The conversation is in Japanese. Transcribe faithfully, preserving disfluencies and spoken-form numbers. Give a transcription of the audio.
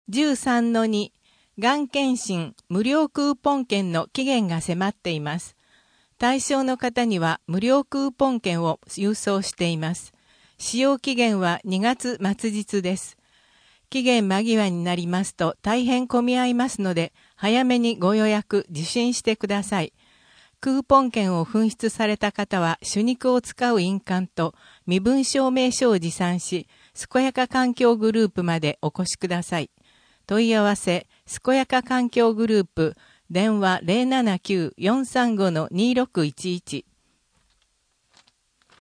じゅうさんのに がん検診無料クーポン券の期限が迫っています。対象の方には無料クーポン券を郵送しています。使用期限はにがつ末日です。期限間際になりますと大変混み合いますので、早めにご予約受診してください。クーポン券を紛失された方は手肉を使う印鑑と身分証明書を持参し、健やか環境グループまでお越しください。問い合わせ、健やか環境グループ、電話 ゼロななきゅう よんさんご にろくいちいち